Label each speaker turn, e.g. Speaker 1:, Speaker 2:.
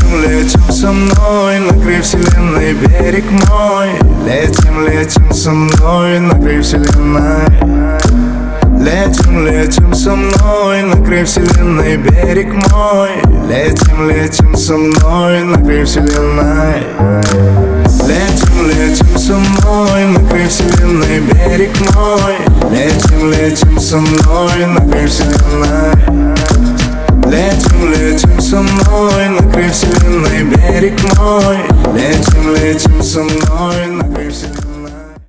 Speaker 1: Летим, летим со мной, накрыв вселенной берег мой. Летим, летим со мной, накрыв вселенной. Летим, летим со мной, накрыв вселенной берег мой. Летим, летим со мной, накрыв вселенной. Летим, летим со мной, накрыв вселенной берег мой. Летим, летим со мной, накрыв вселенной. Летим, летим со мной, накрыв вселенной берег мой. Летим, летим со мной.